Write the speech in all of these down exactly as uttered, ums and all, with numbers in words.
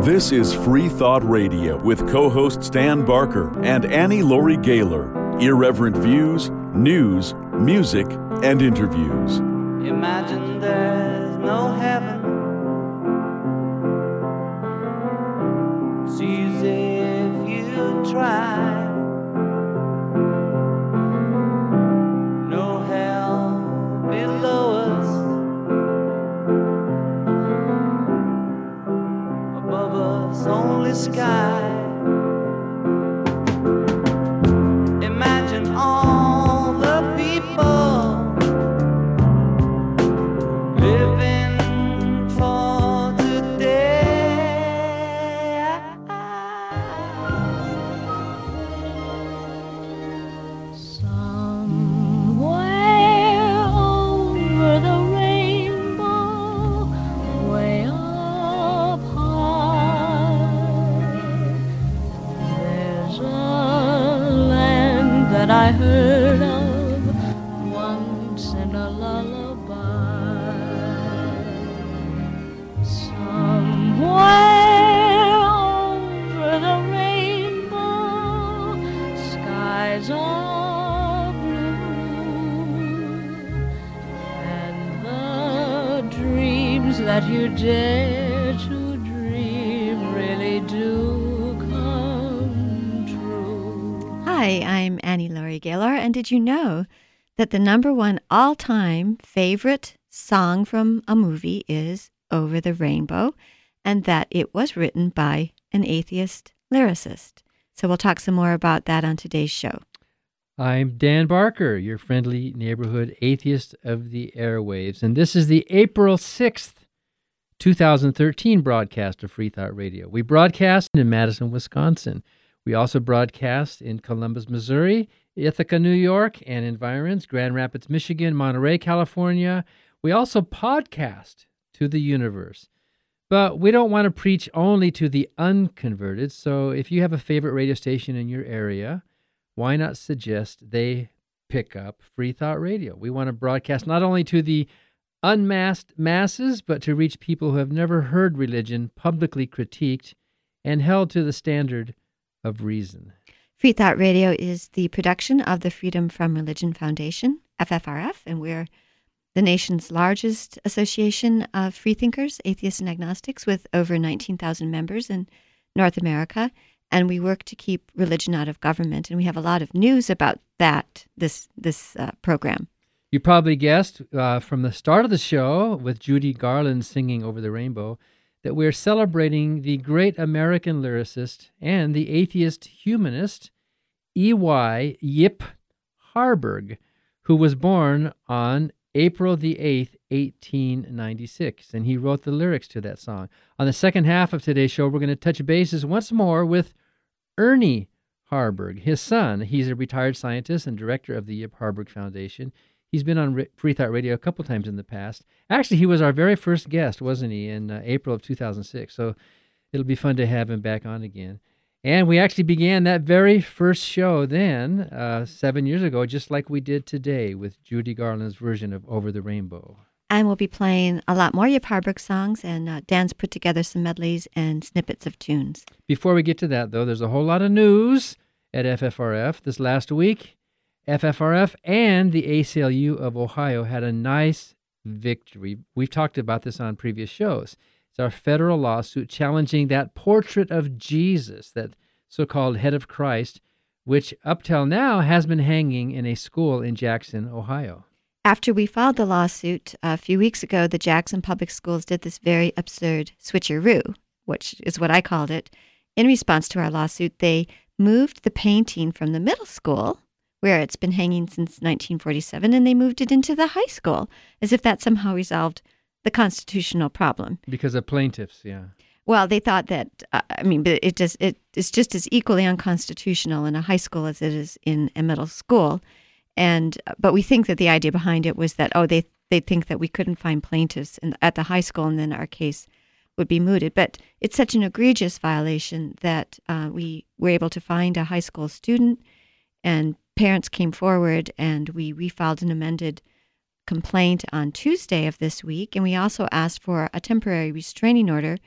This is Free Thought Radio with co-hosts Dan Barker and Annie Laurie Gaylor. Irreverent views, news, music, and interviews. Imagine there's no heaven. It's easy if you try. No hell below us. Above us, only sky. Imagine all the people living for today. Somewhere over the rainbow, way up high, there's a land that I heard of once in a lullaby. Somewhere over the rainbow, skies are blue, and the dreams that you dare to dream really do come true. Hi, I'm Annie Laurie Gaylor, and did you know that the number one all-time favorite song from a movie is Over the Rainbow, and that it was written by an atheist lyricist? So we'll talk some more about that on today's show. I'm Dan Barker, your friendly neighborhood atheist of the airwaves, and this is the April sixth, twenty thirteen broadcast of Free Thought Radio. We broadcast in Madison, Wisconsin. We also broadcast in Columbus, Missouri, Ithaca, New York, and environs, Grand Rapids, Michigan, Monterey, California. We also podcast to the universe. But we don't want to preach only to the unconverted, so if you have a favorite radio station in your area, why not suggest they pick up Free Thought Radio? We want to broadcast not only to the unmasked masses, but to reach people who have never heard religion publicly critiqued and held to the standard of reason. Free Thought Radio is the production of the Freedom from Religion Foundation, F F R F, and we're the nation's largest association of freethinkers, atheists, and agnostics with over nineteen thousand members in North America. And we work to keep religion out of government. And we have a lot of news about that, this this uh, program. You probably guessed uh, from the start of the show with Judy Garland singing Over the Rainbow that we're celebrating the great American lyricist and the atheist humanist E Y Yip Harburg, who was born on April the eighth, eighteen ninety-six, and he wrote the lyrics to that song. On the second half of today's show, we're going to touch bases once more with Ernie Harburg, his son. He's a retired scientist and director of the Yip Harburg Foundation. He's been on Free Thought Radio a couple times in the past. Actually, he was our very first guest, wasn't he, in uh, April of two thousand six, so it'll be fun to have him back on again. And we actually began that very first show then, uh, seven years ago, just like we did today with Judy Garland's version of Over the Rainbow. And we'll be playing a lot more Yip Harburg songs, and uh, Dan's put together some medleys and snippets of tunes. Before we get to that, though, there's a whole lot of news at F F R F. This last week, F F R F and the A C L U of Ohio had a nice victory. We've talked about this on previous shows. It's our federal lawsuit challenging that portrait of Jesus, that so-called head of Christ, which up till now has been hanging in a school in Jackson, Ohio. After we filed the lawsuit a few weeks ago, the Jackson Public Schools did this very absurd switcheroo, which is what I called it. In response to our lawsuit, they moved the painting from the middle school, where it's been hanging since nineteen forty-seven, and they moved it into the high school, as if that somehow resolved the constitutional problem. Because of plaintiffs, yeah. Well, they thought that, uh, I mean, but it does, it is just as equally unconstitutional in a high school as it is in a middle school. And, but we think that the idea behind it was that, oh, they, they think that we couldn't find plaintiffs in, at the high school, and then our case would be mooted. But it's such an egregious violation that uh, we were able to find a high school student, and parents came forward, and we refiled an amended complaint on Tuesday of this week. And we also asked for a temporary restraining order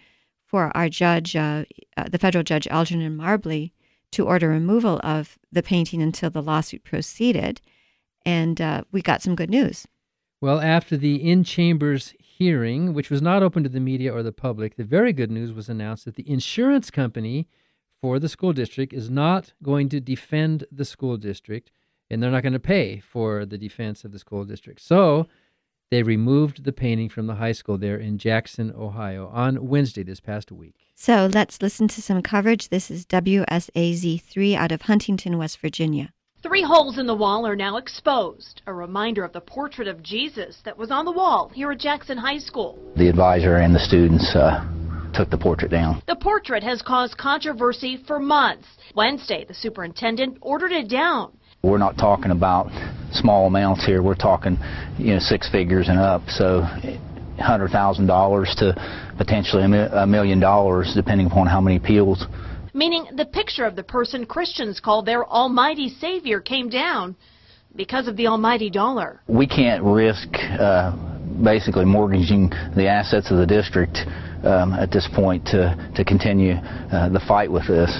for our judge, uh, uh, the federal judge Algernon Marbley, to order removal of the painting until the lawsuit proceeded. And uh, we got some good news. Well, after the in-chambers hearing, which was not open to the media or the public, the very good news was announced that the insurance company for the school district is not going to defend the school district, and they're not going to pay for the defense of the school district. So they removed the painting from the high school there in Jackson, Ohio, on Wednesday this past week. So let's listen to some coverage. This is W S A Z three out of Huntington, West Virginia. Three holes in the wall are now exposed, a reminder of the portrait of Jesus that was on the wall here at Jackson High School. The advisor and the students uh, took the portrait down. The portrait has caused controversy for months. Wednesday, the superintendent ordered it down. We're not talking about small amounts here. We're talking, you know, six figures and up. So one hundred thousand dollars to potentially a million dollars, depending upon how many appeals. Meaning the picture of the person Christians call their almighty Savior came down because of the almighty dollar. We can't risk uh, basically mortgaging the assets of the district um, at this point to, to continue uh, the fight with this.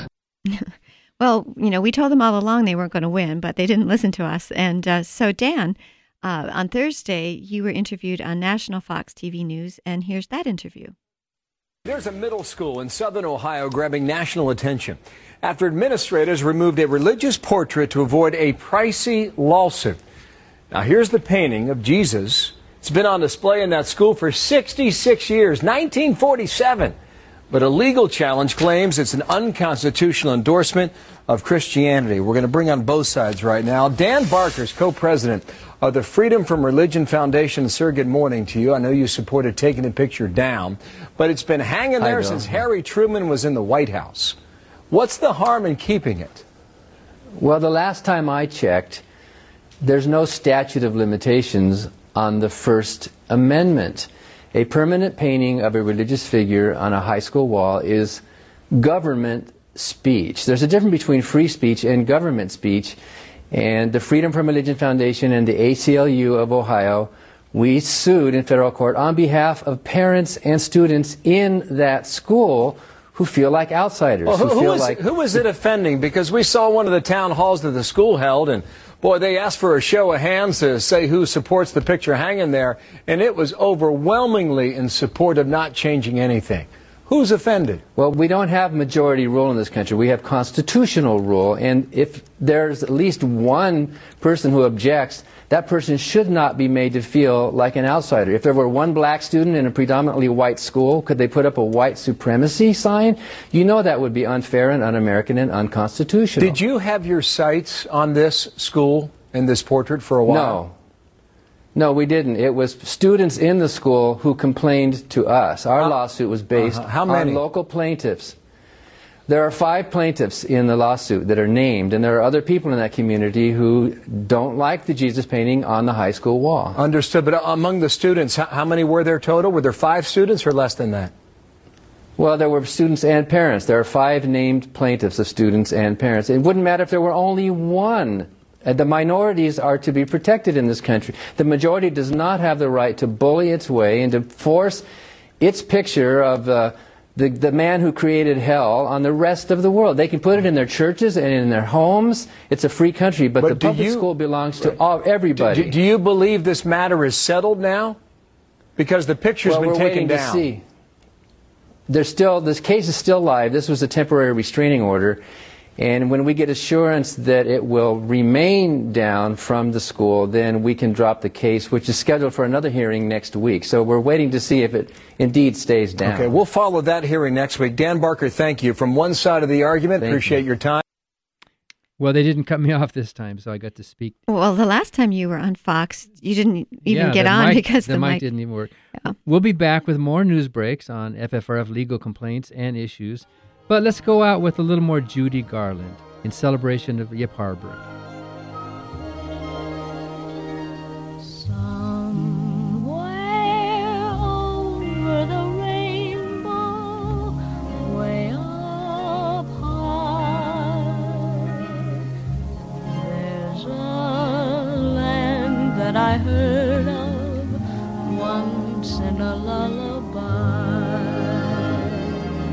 Well, you know, we told them all along they weren't going to win, but they didn't listen to us. And uh, so, Dan, uh, on Thursday, you were interviewed on National Fox T V News, and here's that interview. There's a middle school in southern Ohio grabbing national attention after administrators removed a religious portrait to avoid a pricey lawsuit. Now, here's the painting of Jesus. It's been on display in that school for sixty-six years, nineteen forty-seven. But a legal challenge claims it's an unconstitutional endorsement of Christianity. We're going to bring on both sides right now. Dan Barker is co-president of the Freedom from Religion Foundation. Sir, good morning to you. I know you supported taking the picture down, but it's been hanging there since Harry Truman was in the White House. What's the harm in keeping it? Well, the last time I checked, there's no statute of limitations on the First Amendment. A permanent painting of a religious figure on a high school wall is government speech. There's a difference between free speech and government speech. And the Freedom from Religion Foundation and the A C L U of Ohio, we sued in federal court on behalf of parents and students in that school who feel like outsiders. Well, who, who, who, feel is, like who is it offending? Because we saw one of the town halls that the school held, and boy, they asked for a show of hands to say who supports the picture hanging there, and it was overwhelmingly in support of not changing anything. Who's offended? Well, we don't have majority rule in this country. We have constitutional rule, and if there's at least one person who objects, that person should not be made to feel like an outsider. If there were one black student in a predominantly white school, could they put up a white supremacy sign? You know that would be unfair and un-American and unconstitutional. Did you have your sights on this school and this portrait for a while? No. No, we didn't. It was students in the school who complained to us. Our uh, lawsuit was based uh-huh. How many? on local plaintiffs. There are five plaintiffs in the lawsuit that are named, and there are other people in that community who don't like the Jesus painting on the high school wall. Understood. But among the students, how many were there total? Were there five students or less than that? Well, there were students and parents. There are five named plaintiffs of students and parents. It wouldn't matter if there were only one. The minorities are to be protected in this country. The majority does not have the right to bully its way and to force its picture of uh, the, the man who created hell on the rest of the world. They can put it in their churches and in their homes. It's a free country, but, but the public you, school belongs to all, everybody. Do, do you believe this matter is settled now? Because the picture's well, been we're taken waiting down. To see. There's still, this case is still live. This was a temporary restraining order. And when we get assurance that it will remain down from the school, then we can drop the case, which is scheduled for another hearing next week. So we're waiting to see if it indeed stays down. Okay, we'll follow that hearing next week. Dan Barker, thank you. From one side of the argument, thank appreciate you. your time. Well, they didn't cut me off this time, so I got to speak. Well, the last time you were on Fox, you didn't even yeah, get on mic, because the, the mic, mic didn't even work. Yeah. We'll be back with more news breaks on F F R F legal complaints and issues. But let's go out with a little more Judy Garland in celebration of Yip Harbor. Somewhere over the rainbow, way up high, there's a land that I heard of once in a lullaby.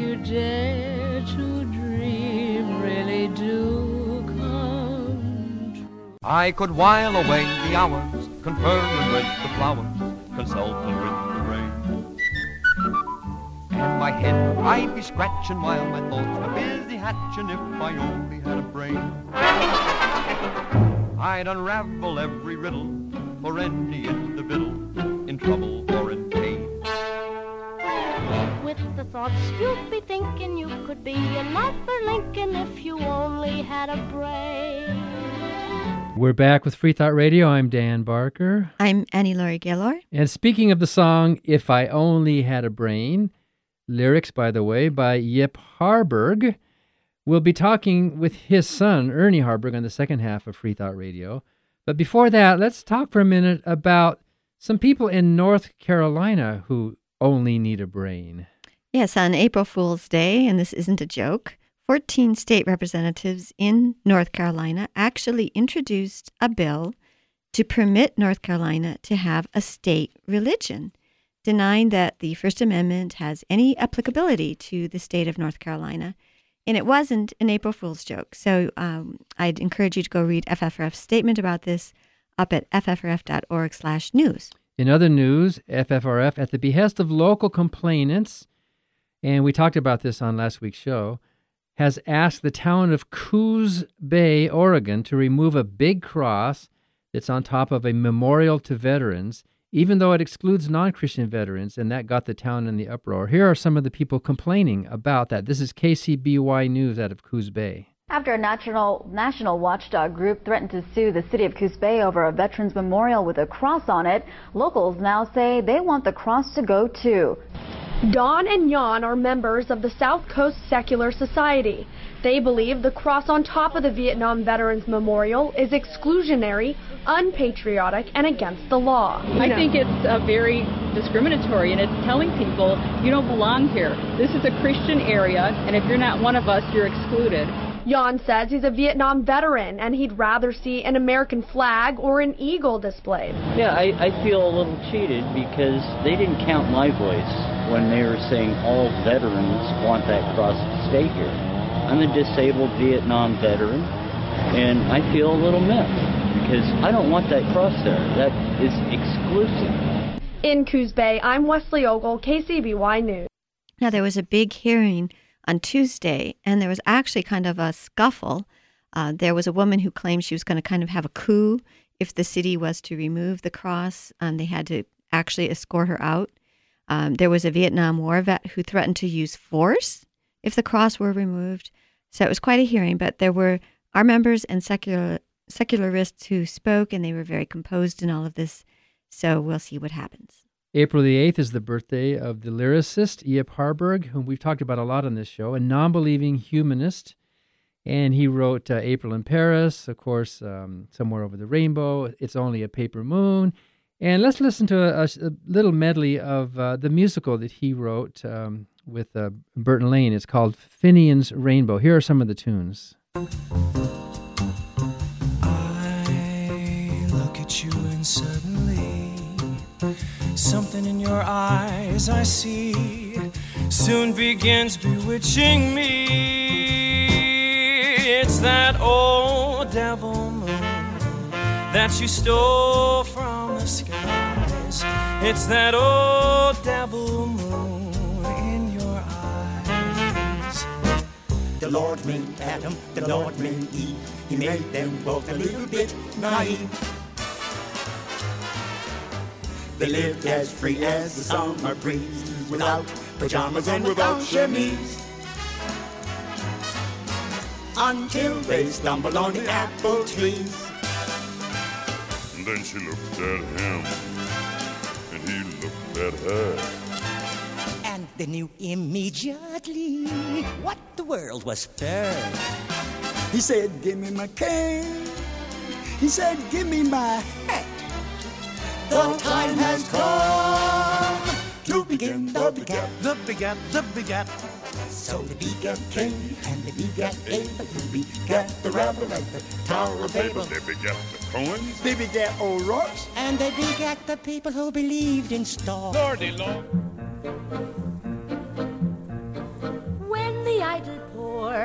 you dare to dream really do come true. I could while away the hours, conferring with the flowers, consulting with the rain. And my head I'd be scratching while my thoughts were busy hatching if I only had a brain. I'd unravel every riddle for any individual in trouble or in pain. With the thoughts you'd be thinking you could be another Lincoln if you only had a brain. We're back with Free Thought Radio. I'm Dan Barker. I'm Annie Laurie Gaylor. And speaking of the song, If I Only Had a Brain, lyrics, by the way, by Yip Harburg, we'll be talking with his son, Ernie Harburg, on the second half of Free Thought Radio. But before that, let's talk for a minute about some people in North Carolina who only need a brain. Yes, on April Fool's Day, and this isn't a joke, fourteen state representatives in North Carolina actually introduced a bill to permit North Carolina to have a state religion, denying that the First Amendment has any applicability to the state of North Carolina. And it wasn't an April Fool's joke. So um, I'd encourage you to go read F F R F's statement about this up at f f r f dot org slash news. In other news, F F R F, at the behest of local complainants, and we talked about this on last week's show, has asked the town of Coos Bay, Oregon, to remove a big cross that's on top of a memorial to veterans, even though it excludes non-Christian veterans, and that got the town in the uproar. Here are some of the people complaining about that. This is K C B Y News out of Coos Bay. After a national national watchdog group threatened to sue the city of Coos Bay over a veterans memorial with a cross on it, locals now say they want the cross to go too. Don and Jan are members of the South Coast Secular Society. They believe the cross on top of the Vietnam Veterans Memorial is exclusionary, unpatriotic, and against the law. I think it's uh, very discriminatory, and it's telling people you don't belong here. This is a Christian area, and if you're not one of us, you're excluded. Jan says he's a Vietnam veteran, and he'd rather see an American flag or an eagle displayed. Yeah, I, I feel a little cheated because they didn't count my voice when they were saying all veterans want that cross to stay here. I'm a disabled Vietnam veteran, and I feel a little miffed because I don't want that cross there. That is exclusive. In Coos Bay, I'm Wesley Ogle, K C B Y News. Now, there was a big hearing on Tuesday, and there was actually kind of a scuffle. Uh, there was a woman who claimed she was going to kind of have a coup if the city was to remove the cross, and they had to actually escort her out. Um, there was a Vietnam War vet who threatened to use force if the cross were removed. So it was quite a hearing, but there were our members and secular secularists who spoke, and they were very composed in all of this. So we'll see what happens. April the eighth is the birthday of the lyricist Yip Harburg, whom we've talked about a lot on this show, a non-believing humanist. And he wrote uh, April in Paris, of course, um, Somewhere Over the Rainbow, It's Only a Paper Moon. And let's listen to a, a little medley of uh, the musical that he wrote um, with uh, Burton Lane. It's called Finian's Rainbow. Here are some of the tunes. I look at you and suddenly something in your eyes I see soon begins bewitching me. It's that old devil moon that you stole from the skies. It's that old devil moon in your eyes. The Lord made Adam, the Lord made Eve. He made them both a little bit naive. They lived as free as the summer breeze, without pajamas and without chemise, until they stumbled on the apple trees. And then she looked at him, and he looked at her. And they knew immediately what the world was fair. He said, give me my cane. He said, give me my hat. The time has come to begin the begat, the begat, the begat. So the begat came, and the begat Abel, who begat the rebel at the Tower of Babel. They begat the Cohens. They begat O'Rourke's. And they begat the people who believed in stars. Lordy Lord.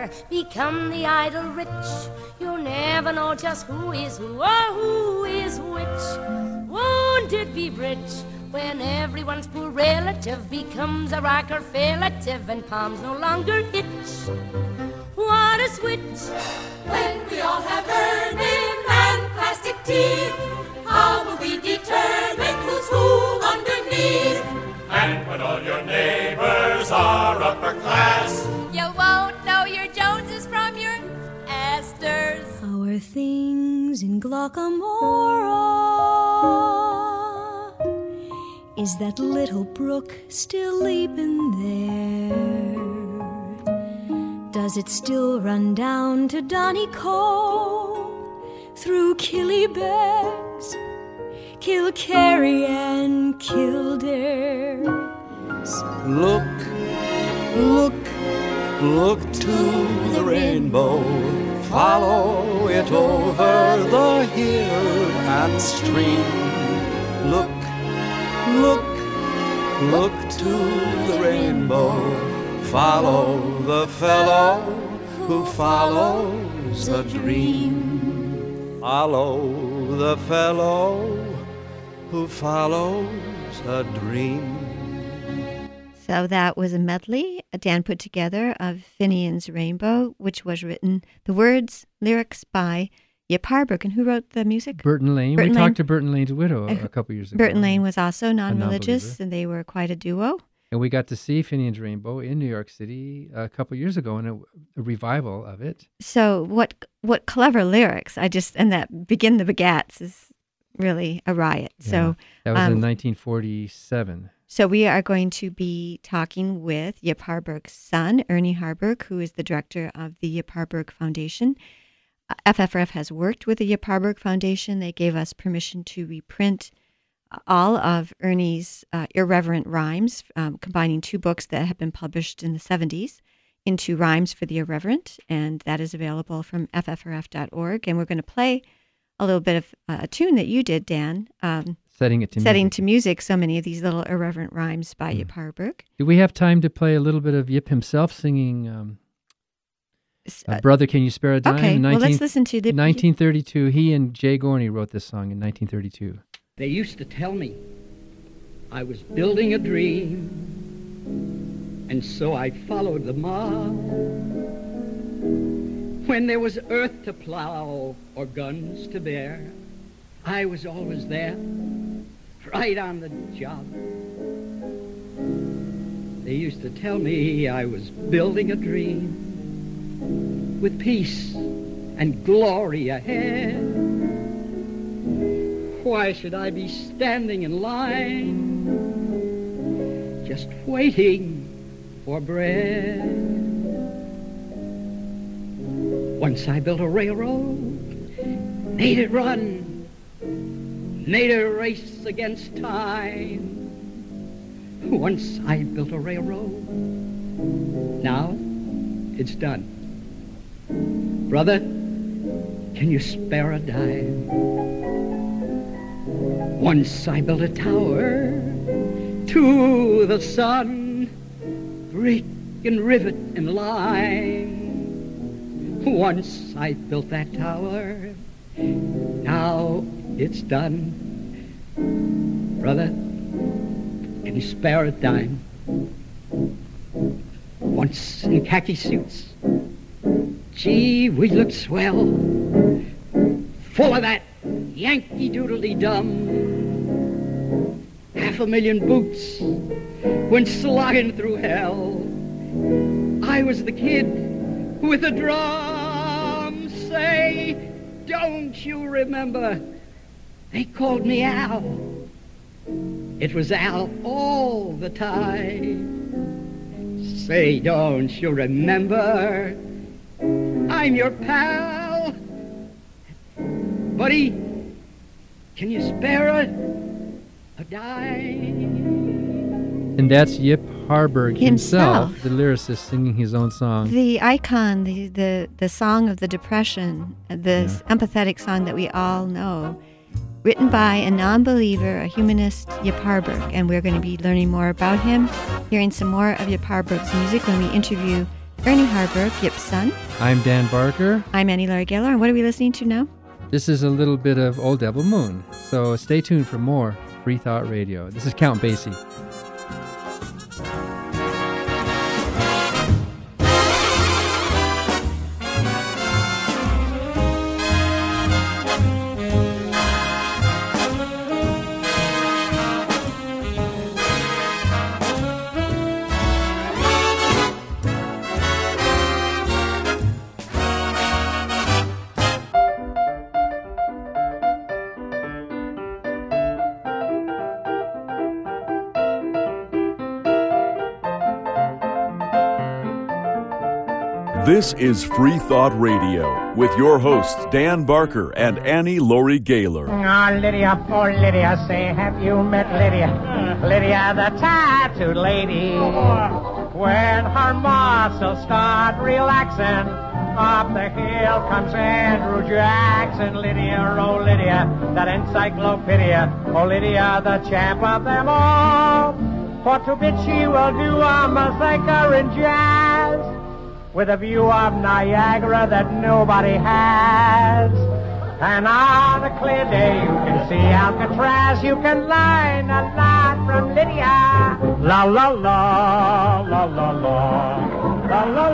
poor become the idle rich. You'll never know just who is who or who is which. Won't it be rich when everyone's poor relative becomes a rocker relative and palms no longer itch? What a switch! When we all have ermine and plastic teeth, how will we determine who's who underneath? And when all your neighbors are upper class, you won't know your Joneses from your Astors. How are things in Glockamora? Is that little brook still leaping there? Does it still run down to Donegal through Killybegs, Kilkerry and Kildare? Look, look, look to the rainbow. Follow it over the hill and stream. Look, look, look to the rainbow. Follow the fellow who follows a dream. Follow the fellow who follows a dream. So that was a medley Dan put together of Finian's Rainbow, which was written, the words, lyrics by Yip Harburg. And who wrote the music? Burton Lane. Burton we Lane. talked to Burton Lane's widow a, a couple years ago. Burton Lane was also non-religious, non-believer. and they were quite a duo. And we got to see Finian's Rainbow in New York City a couple years ago in a, a revival of it. So what what clever lyrics. I just, and that Begin the Begats is really a riot. Yeah, so that was um, in nineteen forty-seven. So we are going to be talking with Yip Harburg's son, Ernie Harburg, who is the director of the Yip Harburg Foundation. Uh, F F R F has worked with the Yip Harburg Foundation. They gave us permission to reprint all of Ernie's uh, irreverent rhymes, um, combining two books that have been published in the seventies into Rhymes for the Irreverent, and that is available from F F R F dot org. And we're going to play a little bit of uh, a tune that you did, Dan. Um, setting it to setting music. to music so many of these little irreverent rhymes by mm. Yip Harburg. Do we have time to play a little bit of Yip himself singing um, uh, Brother, Can You Spare a Dime? Okay, nineteen, well, let's listen to the... nineteen thirty-two. He and Jay Gorney wrote this song in nineteen thirty-two. They used to tell me I was building a dream, and so I followed the mob. When there was earth to plow or guns to bear, I was always there, right on the job. They used to tell me I was building a dream with peace and glory ahead. Why should I be standing in line, just waiting for bread? Once I built a railroad, made it run, made a race against time. Once I built a railroad, now it's done. Brother, can you spare a dime? Once I built a tower to the sun, brick and rivet and lime. Once I built that tower, now it's done. Brother, can you spare a dime? Once in khaki suits, gee, we looked swell, full of that Yankee doodly-dum. Half a million boots went slogging through hell. I was the kid with the drum. Say, don't you remember? They called me Al. It was Al all the time. Say, don't you remember? I'm your pal. Buddy, can you spare a, a dime? And that's Yip Harburg himself, Himself. the lyricist, singing his own song. The icon, the, the, the song of the Depression, the Yeah. empathetic song that we all know, written by a non-believer, a humanist, Yip Harburg. And we're going to be learning more about him, hearing some more of Yip Harburg's music when we interview Ernie Harburg, Yip's son. I'm Dan Barker. I'm Annie Laurie Gaylor, and what are we listening to now? This is a little bit of Old Devil Moon, so stay tuned for more Free Thought Radio. This is Count Basie. This is Free Thought Radio with your hosts Dan Barker and Annie Laurie Gaylor. Oh, Lydia, poor Lydia, say, have you met Lydia? Lydia, the tattooed lady. When her muscles start relaxing, up the hill comes Andrew Jackson. Lydia, oh Lydia, that encyclopedia. Oh Lydia, the champ of them all. For to bit she will do a massacre in jazz, with a view of Niagara that nobody has. And on a clear day you can see Alcatraz. You can learn a lot from Lydia. La la la, la la la, la la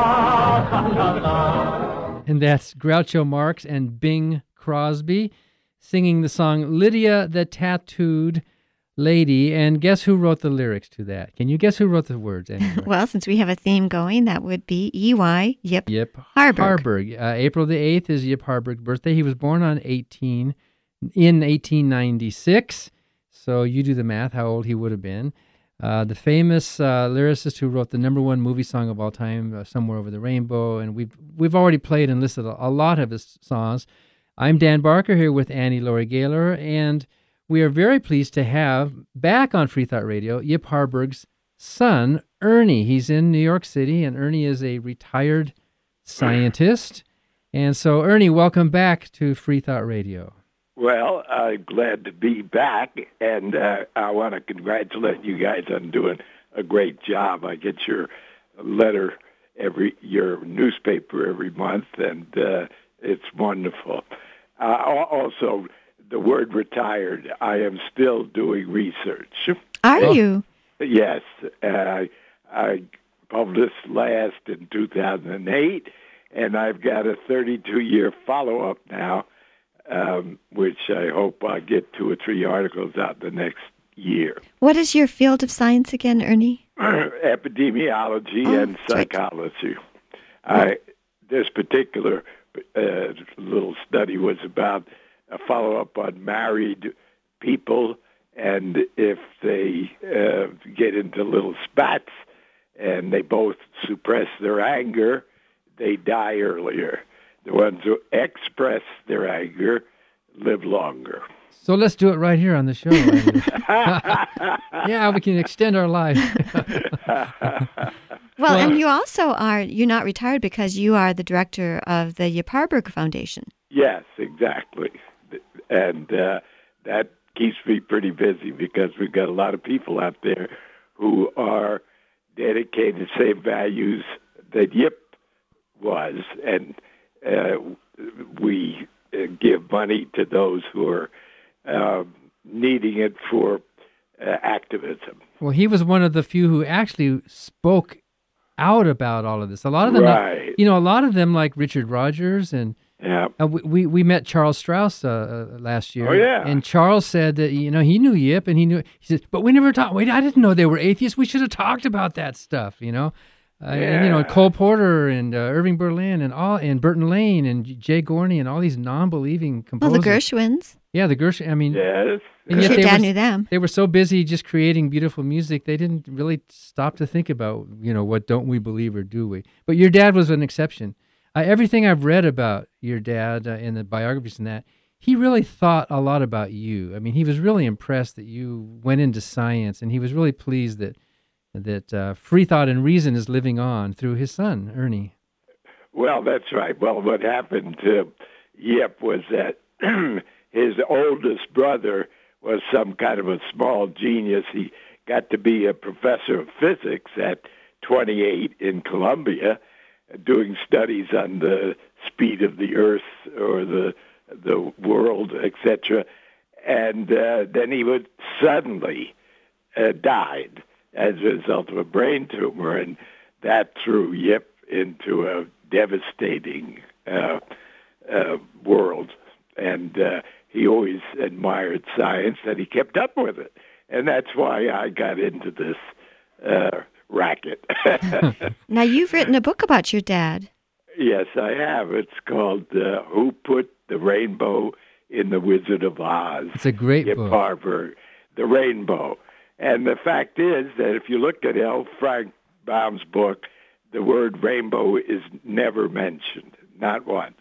la, la la. And that's Groucho Marx and Bing Crosby singing the song Lydia the Tattooed Lady. And guess who wrote the lyrics to that? Can you guess who wrote the words? Anyway? Well, since we have a theme going, that would be E Y Yip, Yip Harburg. Harburg. Uh, April the eighth is Yip Harburg's birthday. He was born on eighteen in eighteen ninety-six. So you do the math, how old he would have been. Uh, the famous uh, lyricist who wrote the number one movie song of all time, uh, Somewhere Over the Rainbow, and we've we've already played and listed a, a lot of his songs. I'm Dan Barker here with Annie Laurie Gaylor, and we are very pleased to have back on Free Thought Radio Yip Harburg's son, Ernie. He's in New York City, and Ernie is a retired scientist. And so, Ernie, welcome back to Free Thought Radio. Well, I'm glad to be back, and uh, I want to congratulate you guys on doing a great job. I get your letter every, your newspaper every month, and uh, it's wonderful. Uh, also, the word retired, I am still doing research. Are oh. you? Yes. Uh, I published last in two thousand eight, and I've got a thirty-two year follow-up now, um, which I hope I'll get two or three articles out the next year. What is your field of science again, Ernie? Epidemiology oh, and psychology. Right. I, this particular uh, little study was about a follow-up on married people, and if they uh, get into little spats and they both suppress their anger, they die earlier. The ones who express their anger live longer. So let's do it right here on the show. Yeah, we can extend our life. Well, well, and you also are, you're not retired because you are the director of the Yip Harburg Foundation. Yes, exactly. And uh, that keeps me pretty busy because we've got a lot of people out there who are dedicated to the same values that Yip was. And uh, we uh, give money to those who are uh, needing it for uh, activism. Well, he was one of the few who actually spoke out about all of this. A lot of them, right. you know, a lot of them like Richard Rogers and Yeah, uh, we, we we met Charles Strauss uh, uh, last year. Oh yeah, and Charles said that you know he knew Yip and he knew he said, but we never talked. Wait, I didn't know they were atheists. We should have talked about that stuff. You know, uh, yeah. and, you know Cole Porter and uh, Irving Berlin and all and Burton Lane and Jay Gorney and all these non-believing composers. Well, the Gershwins. Yeah, the Gershwin. I mean, yes. And yet your they dad were, knew them. They were so busy just creating beautiful music, they didn't really stop to think about you know what don't we believe or do we? But your dad was an exception. Uh, everything I've read about your dad uh, in the biographies and that, he really thought a lot about you. I mean, he was really impressed that you went into science, and he was really pleased that that uh, free thought and reason is living on through his son, Ernie. Well, that's right. Well, what happened to Yip was that his oldest brother was some kind of a small genius. He got to be a professor of physics at twenty-eight in Colombia, doing studies on the speed of the Earth or the the world, et cetera. And uh, then he would suddenly uh, died as a result of a brain tumor, and that threw Yip into a devastating uh, uh, world. And uh, he always admired science, and he kept up with it. And that's why I got into this uh, racket. Now, you've written a book about your dad. Yes, I have. It's called uh, Who Put the Rainbow in the Wizard of Oz? It's a great Yip book. Harburg, The Rainbow. And the fact is that if you look at L. Frank Baum's book, the word rainbow is never mentioned, not once.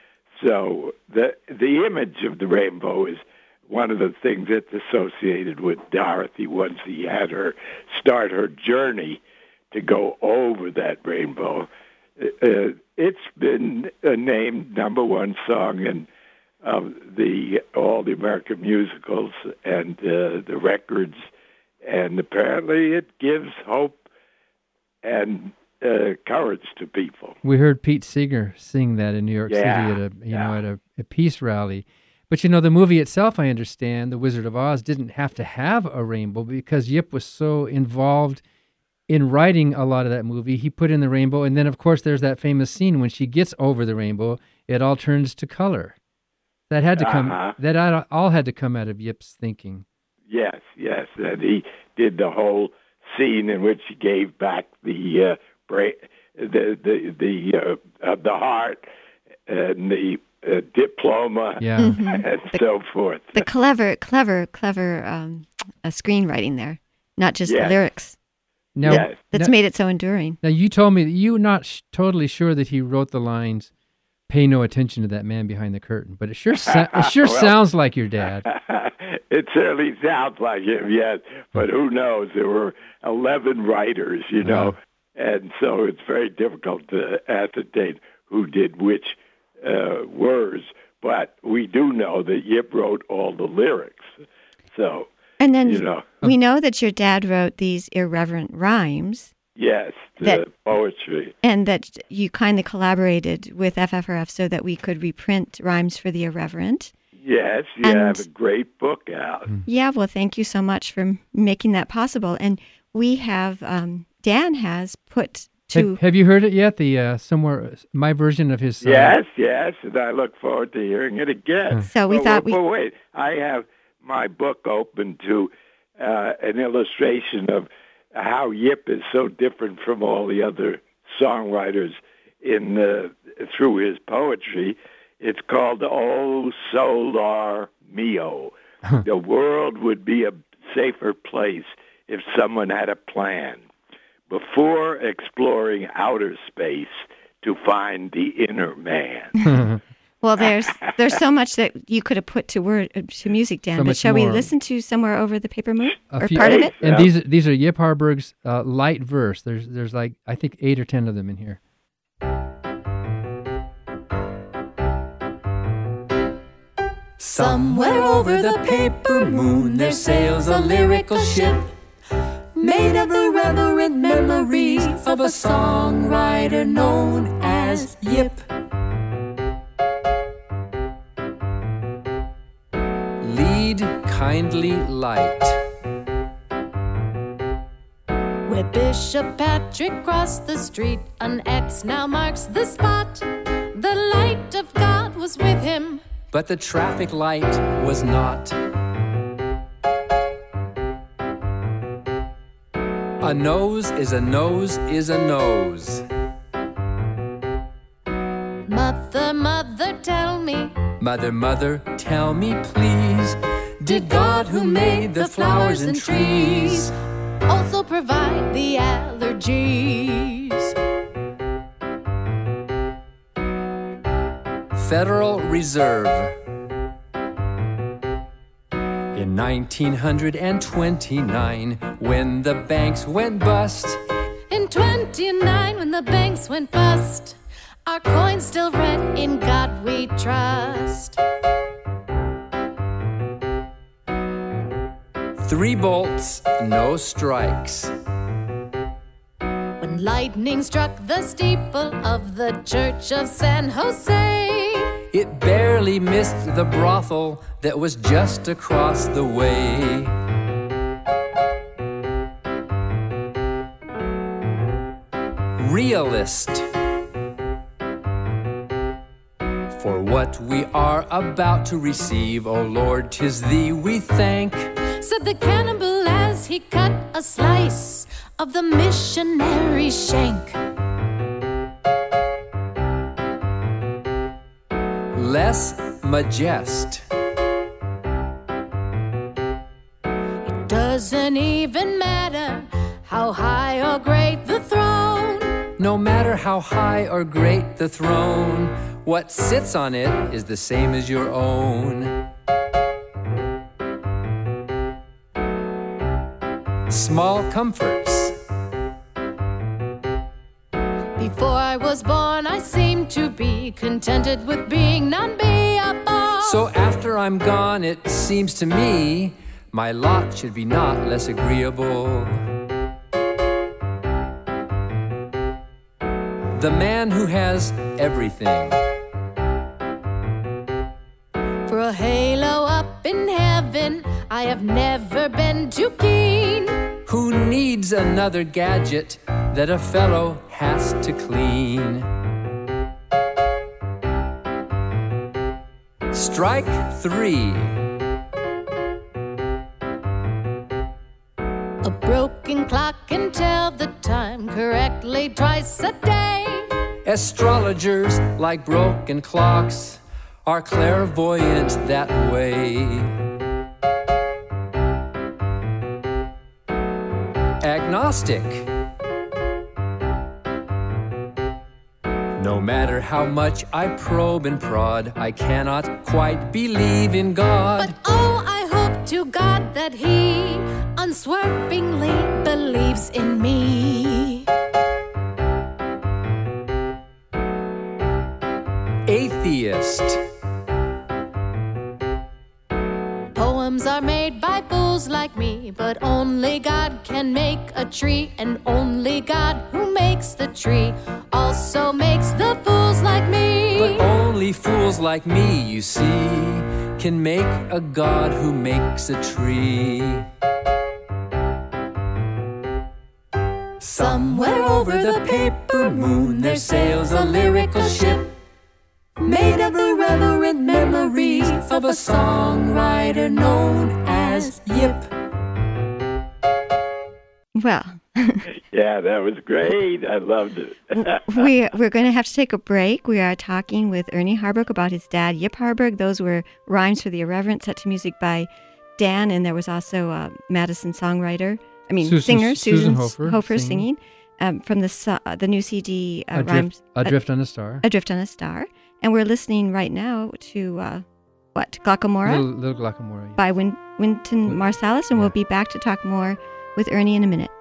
So the the image of the rainbow is one of the things that's associated with Dorothy once he had her start her journey to go over that rainbow. Uh, it's been a named number one song in um, the all the American musicals and uh, the records, and apparently it gives hope and uh, courage to people. We heard Pete Seeger sing that in New York Yeah, City at a you yeah. know at a, a peace rally. But you know, the movie itself, I understand, The Wizard of Oz, didn't have to have a rainbow because Yip was so involved in writing a lot of that movie. He put in the rainbow, and then of course there's that famous scene when she gets over the rainbow, it all turns to color. That had to come. Uh-huh. That all had to come out of Yip's thinking. Yes, yes, and he did the whole scene in which he gave back the uh, bra- the the the uh, uh, the heart and the uh, diploma, Yeah. Mhm. and so forth. The clever, clever, clever um, uh, screenwriting there, not just Yes. the lyrics. Now, Yes. That's now, made it so enduring. now you told me that you're not sh- totally sure that he wrote the lines, "Pay no attention to that man behind the curtain," but it sure sa- it sure Well- sounds like your dad. It certainly sounds like him, yes, but who knows? There were eleven writers, you know, and so it's very difficult to ascertain who did which uh, words. But we do know that Yip wrote all the lyrics, so And then you know, we know that your dad wrote these irreverent rhymes, yes, the That- poetry. and that you kindly collaborated with F F R F so that we could reprint rhymes for the irreverent. Yes, you And- have a great book out. Yeah, well, thank you so much for making that possible. And we have, um, Dan has put to... Have, have you heard it yet? The uh, somewhere my version of his. Uh, Yes, yes, and I look forward to hearing it again. So we But- thought but, we- but wait, I have my book open to uh, an illustration of how Yip is so different from all the other songwriters in uh, through his poetry. It's called "Oh Solar Mio." The world would be a safer place if someone had a plan before exploring outer space to find the inner man. Well, there's there's so much that you could have put to word uh, to music, Dan. So but much shall we more. listen to "Somewhere Over the Paper Moon" a or few- part of it? And these these are Yip Harburg's uh, light verse. There's there's like I think eight or ten of them in here. Somewhere over the paper moon there sails a lyrical ship made of the reverent memories of a songwriter known as Yip. Lead kindly light. Where Bishop Patrick crossed the street, an X now marks the spot. The light of God was with him. But the traffic light was not. A nose is a nose is a nose. Mother, mother, tell me, Mother, mother, tell me please, did God who made the flowers and trees also provide the allergies? Federal Reserve. In nineteen twenty-nine, when the banks went bust, In twenty-nine, when the banks went bust, our coins still read, "In God we trust." three bolts, no strikes. When lightning struck the steeple of the Church of San Jose. It barely missed the brothel that was just across the way. Realist. For what we are about to receive, O Lord, 'tis thee we thank. Said the cannibal as he cut a slice of the missionary shank. Less majest. It doesn't even matter how high or great the throne. No matter how high or great the throne, what sits on it is the same as your own. Small comforts. Before I was born, I seemed to be contented with being non-beable. So after I'm gone, it seems to me my lot should be not less agreeable. The man who has everything. For a halo up in heaven, I have never been too keen. Who needs another gadget that a fellow has to clean? Strike three. A broken clock can tell the time correctly twice a day. Astrologers, like broken clocks, are clairvoyant that way. Agnostic. No matter how much I probe and prod, I cannot quite believe in God. But oh, I hope to God that He unswervingly believes in me. Atheist. Poems are made by fools like me, but only God can make a tree, and only God who makes the tree also makes the fools like me. But only fools like me, you see, can make a God who makes a tree. Somewhere over the paper moon there sails a lyrical ship, made of irreverent memories of a songwriter known as Yip. Well, yeah, that was great. I loved it. we, we're going to have to take a break. We are talking with Ernie Harburg about his dad, Yip Harburg. Those were rhymes for the irreverent, set to music by Dan, and there was also a Madison songwriter, I mean Susan, singer, Susan, Susan Hofer, Hofer singing, singing um, from the uh, the new C D, uh, Adrift, rhymes. Adrift on a Star. Adrift on a Star. And we're listening right now to, uh, what, Glockamora? Little, little Glockamora, yeah. By Win- Wynton Marsalis, and yeah. We'll be back to talk more with Ernie in a minute.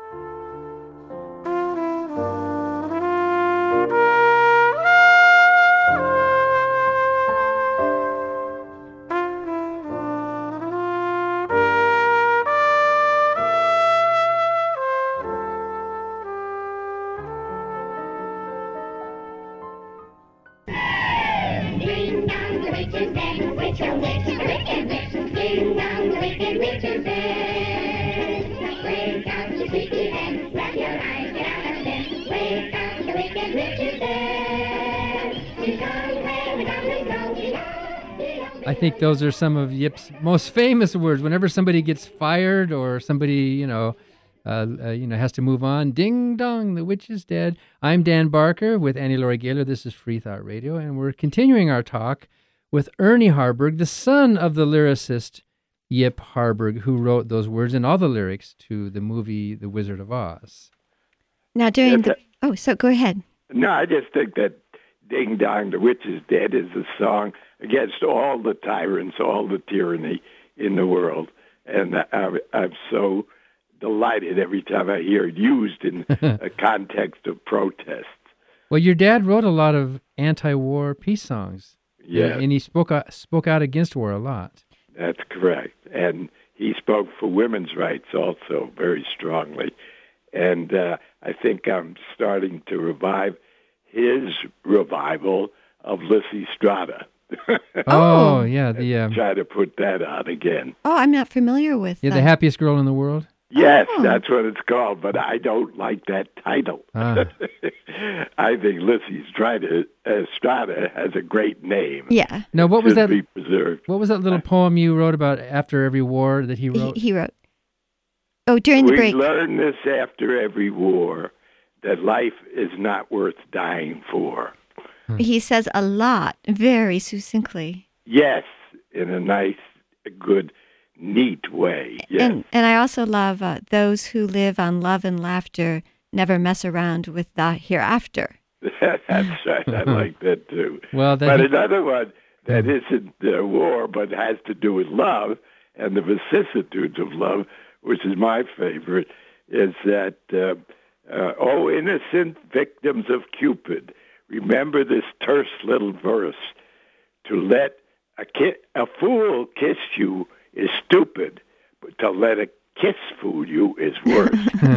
I think those are some of Yip's most famous words. Whenever somebody gets fired or somebody, you know, uh, uh, you know, has to move on, ding dong, the witch is dead. I'm Dan Barker with Annie Laurie Gaylor. This is Free Thought Radio, and we're continuing our talk with Ernie Harburg, the son of the lyricist Yip Harburg, who wrote those words and all the lyrics to the movie The Wizard of Oz. Now, during the... Oh, so go ahead. No, I just think that Ding Dong, the Witch is Dead is a song against all the tyrants, all the tyranny in the world. And I, I'm so delighted every time I hear it used in a context of protest. Well, your dad wrote a lot of anti-war peace songs. Yeah. And he spoke out, spoke out against war a lot. That's correct. And he spoke for women's rights also very strongly. And uh, I think I'm starting to revive his revival of Lysistrata. Oh, yeah. The uh, Try to put that on again. Oh, I'm not familiar with yeah, that. the happiest girl in the world. Yes, Oh. that's what it's called, but I don't like that title. Ah. I think Lysistrata uh, Strata has a great name. Yeah. Now, what was Should that? be preserved. What was that little poem you wrote about after every war that he wrote? He, he wrote. Oh, during the we break. learn this after every war, that life is not worth dying for. He says a lot, very succinctly. Yes, in a nice, good, neat way. Yes. And and I also love uh, those who live on love and laughter never mess around with the hereafter. That's right. I like that too. Well, that but he- another one that isn't uh, war, but has to do with love and the vicissitudes of love, which is my favorite, is that, uh, uh, oh, innocent victims of Cupid, remember this terse little verse. To let a, ki- a fool kiss you is stupid, but to let a kiss fool you is worse.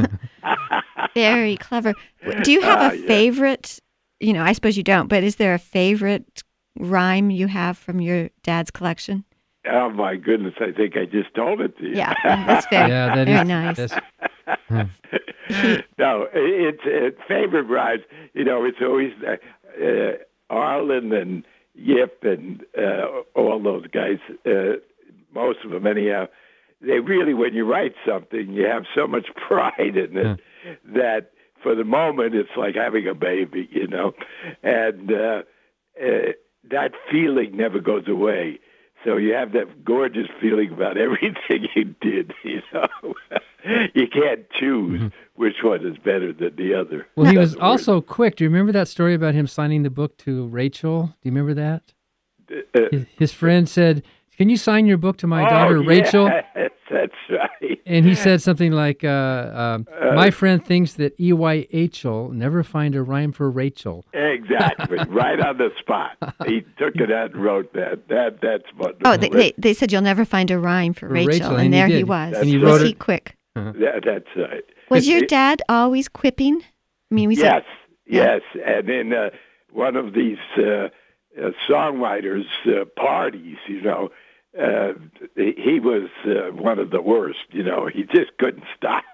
Very clever. Do you have Ah, a yeah. favorite? You know, I suppose you don't, but is there a favorite rhyme you have from your dad's collection? Oh, my goodness, I think I just told it to you. Yeah, that's very, Yeah, that very is- nice. that's- No, it's it, favorite rides. You know, it's always uh, uh, Arlen and Yip and uh, all those guys. Uh, most of them, anyhow. They really, when you write something, you have so much pride in it that for the moment it's like having a baby. You know, and uh, uh, that feeling never goes away. So you have that gorgeous feeling about everything you did, you know. You can't choose Mm-hmm. which one is better than the other. Well, he was Doesn't work. also quick. Do you remember that story about him signing the book to Rachel? Do you remember that? Uh, His, his friend said, "Can you sign your book to my oh, daughter Rachel?" Yes, that's right. And he said something like, uh, um, Uh, "My friend thinks that E Y H L never find a rhyme for Rachel." Exactly, right on the spot. He took it out and wrote that. That that's what. Oh, they, they they said you'll never find a rhyme for, For Rachel, Rachel, and, and he there he, did. was. And he was wrote he it- quick? That, that's right. Was your It- dad always quipping? I mean, we yes, said yes, and in uh, one of these uh, uh, songwriters' uh, parties, you know, uh, he, he was uh, one of the worst. You know, he just couldn't stop.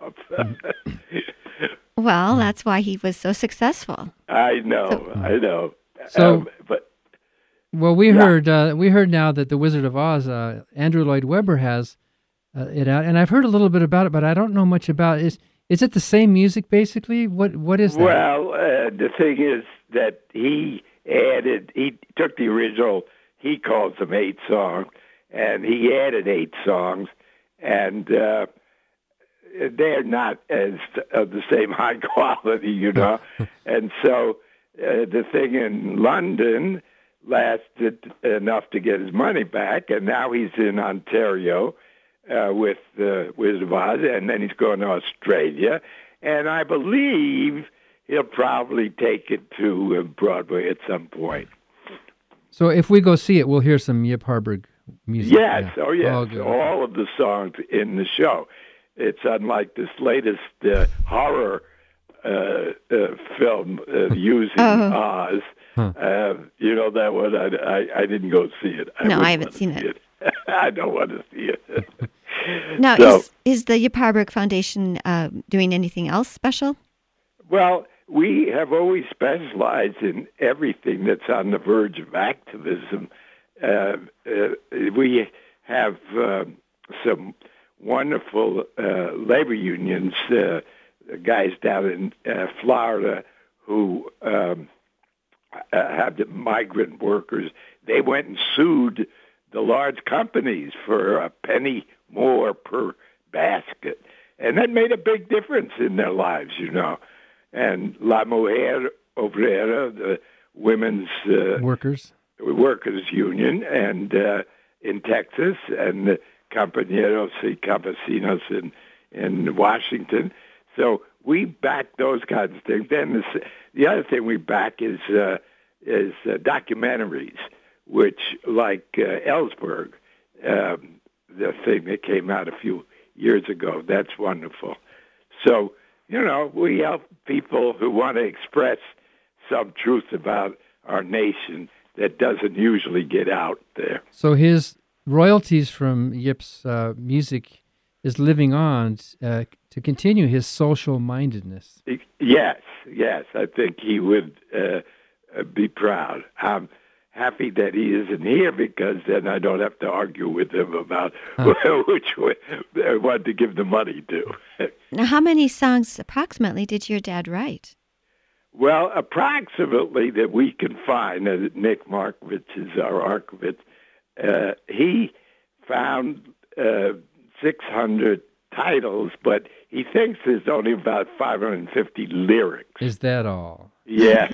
Well, that's why he was so successful. I know, I know. So- Um, but Well, we Yeah. heard uh, we heard now that the Wizard of Oz, uh, Andrew Lloyd Webber has uh, it out, and I've heard a little bit about it, but I don't know much about it. Is is it the same music basically? What what is that? well, uh, the thing is that he added. He took the original. He calls them eight songs, and he added eight songs, and uh, they're not as of the same high quality, you know. And so uh, the thing in London lasted enough to get his money back, and now he's in Ontario uh, with uh, Wizard of Oz, and then he's going to Australia, and I believe he'll probably take it to uh, Broadway at some point. So if we go see it, we'll hear some Yip Harburg music. Yes, Yeah. oh yes, Oh, good. all of the songs in the show. It's unlike this latest uh, horror uh, uh, film uh, using Oh. Oz. Huh. Uh, you know that one? I, I, I didn't go see it. I No, wouldn't I haven't wanna seen see it. I don't want to see it. Now, So- is is the Yip Harburg Foundation uh, doing anything else special? Well, we have always specialized in everything that's on the verge of activism. Uh, uh, we have uh, some wonderful uh, labor unions, uh, guys down in uh, Florida who um, uh, have the migrant workers. They went and sued the large companies for a penny more per basket. And that made a big difference in their lives, you know. And La Mujer Obrera, the women's uh, Workers. workers union, and uh, in Texas, and the Compañeros y Campesinos in, in Washington. So we back those kinds of things. Then the, the other thing we back is uh, is uh, documentaries, which, like uh, Ellsberg, um, the thing that came out a few years ago, that's wonderful. So you know, we help people who want to express some truth about our nation that doesn't usually get out there. So his royalties from Yip's uh, music is living on uh, to continue his social mindedness. Yes, yes, I think he would uh, be proud. I'm happy that he isn't here because then I don't have to argue with him about huh. which one to give the money to. Now, how many songs approximately did your dad write? Well, approximately that we can find, uh, Nick Markovich is our archivist, uh, he found uh, six hundred titles, but he thinks there's only about five hundred fifty lyrics. Is that all? Yes.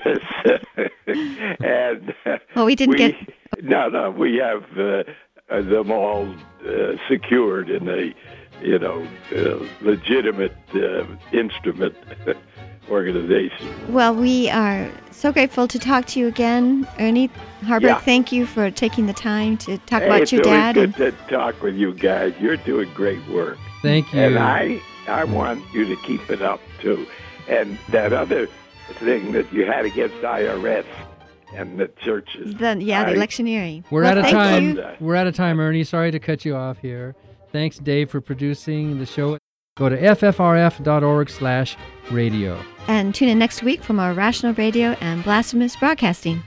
and uh, well, we didn't we, get... No, no, we have uh, uh, them all uh, secured in a, you know, uh, legitimate uh, instrument organization. Well, we are so grateful to talk to you again, Ernie Harburg. Yeah. Thank you for taking the time to talk hey, about your it's dad. It's good and... to talk with you guys. You're doing great work. Thank you. And I, I want you to keep it up, too. And that other thing that you had against I R S and the churches. The, yeah, I, the electioneering. We're well, out of time. You. We're out of time, Ernie. Sorry to cut you off here. Thanks, Dave, for producing the show. Go to f f r f dot org slash radio. And tune in next week for more Rational Radio and Blasphemous Broadcasting.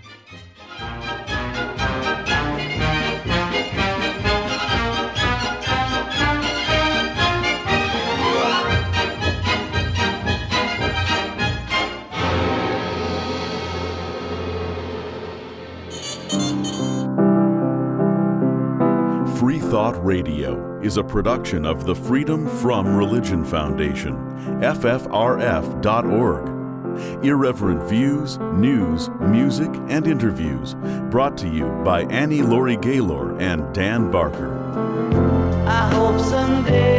Free Thought Radio is a production of the Freedom From Religion Foundation, F F R F dot org. Irreverent views, news, music, and interviews brought to you by Annie Laurie Gaylor and Dan Barker. I hope someday